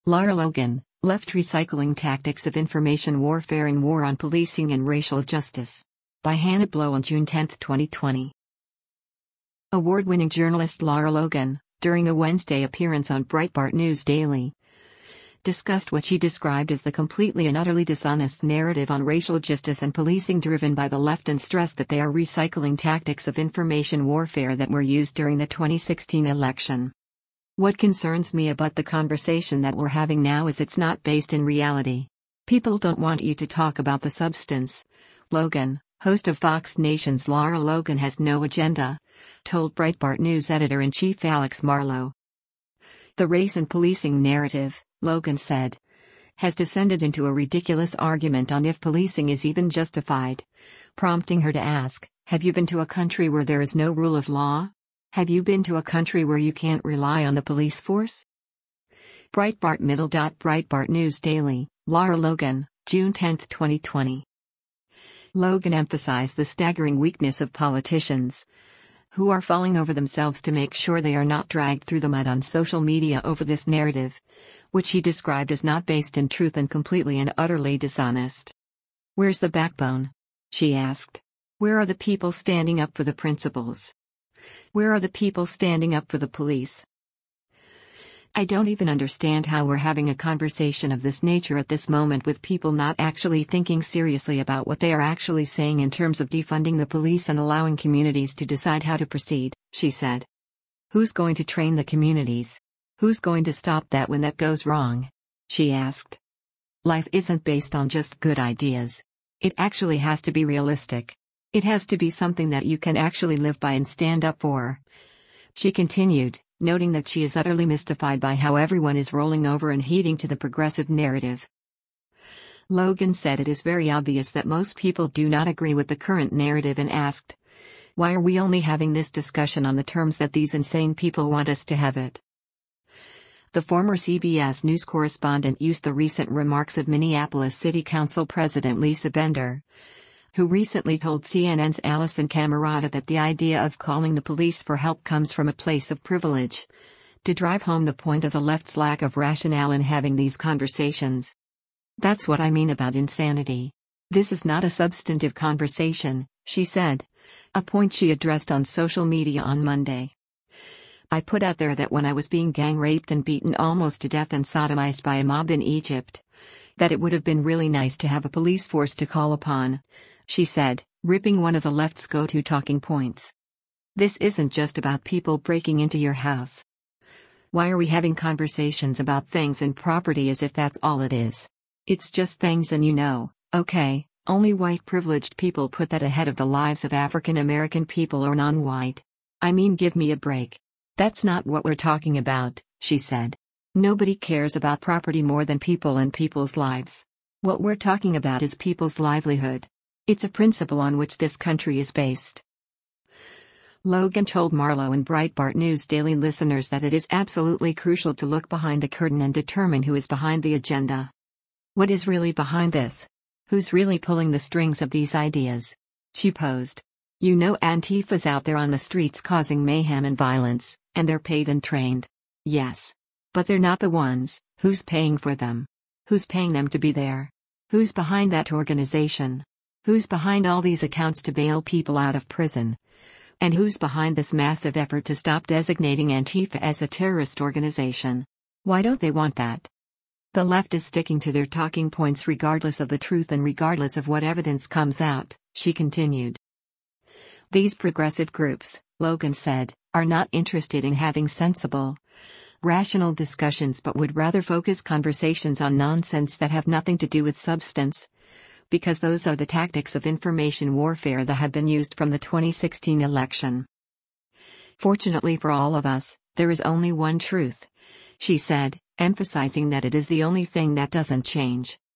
Lara Logan, Left Recycling Tactics of Information Warfare in War on Policing and Racial Justice. By Hannah Blow on June 10, 2020. Award-winning journalist Lara Logan, during a Wednesday appearance on Breitbart News Daily, discussed what she described as the completely and utterly dishonest narrative on racial justice and policing driven by the left and stressed that they are recycling tactics of information warfare that were used during the 2016 election. What concerns me about the conversation that we're having now is it's not based in reality. People don't want you to talk about the substance. Logan, host of Fox Nation's Lara Logan Has No Agenda, told Breitbart News editor-in-chief Alex Marlow. The race and policing narrative, Logan said, has descended into a ridiculous argument on if policing is even justified, prompting her to ask, have you been to a country where there is no rule of law? Have you been to a country where you can't rely on the police force? Breitbart News Daily, Lara Logan, June 10, 2020. Logan emphasized the staggering weakness of politicians, who are falling over themselves to make sure they are not dragged through the mud on social media over this narrative, which he described as not based in truth and completely and utterly dishonest. Where's the backbone? She asked. Where are the people standing up for the principles? Where are the people standing up for the police? I don't even understand how we're having a conversation of this nature at this moment with people not actually thinking seriously about what they are actually saying in terms of defunding the police and allowing communities to decide how to proceed, she said. Who's going to train the communities? Who's going to stop that when that goes wrong? She asked. Life isn't based on just good ideas. It actually has to be realistic. It has to be something that you can actually live by and stand up for. She continued, noting that she is utterly mystified by how everyone is rolling over and heeding to the progressive narrative. Logan said it is very obvious that most people do not agree with the current narrative and asked, why are we only having this discussion on the terms that these insane people want us to have it? The former CBS News correspondent used the recent remarks of Minneapolis City Council President Lisa Bender, who recently told CNN's Alisyn Camerota that the idea of calling the police for help comes from a place of privilege, to drive home the point of the left's lack of rationale in having these conversations. That's what I mean about insanity. This is not a substantive conversation, she said, a point she addressed on social media on Monday. I put out there that when I was being gang raped and beaten almost to death and sodomized by a mob in Egypt, that it would have been really nice to have a police force to call upon, she said, ripping one of the left's go-to talking points. This isn't just about people breaking into your house. Why are we having conversations about things and property as if that's all it is? It's just things and okay, only white privileged people put that ahead of the lives of African American people or non-white. I mean, give me a break. That's not what we're talking about, she said. Nobody cares about property more than people and people's lives. What we're talking about is people's livelihood. It's a principle on which this country is based. Logan told Marlow and Breitbart News Daily listeners that it is absolutely crucial to look behind the curtain and determine who is behind the agenda. What is really behind this? Who's really pulling the strings of these ideas? She posed. Antifa's out there on the streets causing mayhem and violence, and they're paid and trained. Yes. But they're not the ones. Who's paying for them? Who's paying them to be there? Who's behind that organization? Who's behind all these accounts to bail people out of prison? And who's behind this massive effort to stop designating Antifa as a terrorist organization? Why don't they want that? The left is sticking to their talking points regardless of the truth and regardless of what evidence comes out, she continued. These progressive groups, Logan said, are not interested in having sensible, rational discussions but would rather focus conversations on nonsense that have nothing to do with substance, because those are the tactics of information warfare that have been used from the 2016 election. Fortunately for all of us, there is only one truth, she said, emphasizing that it is the only thing that doesn't change.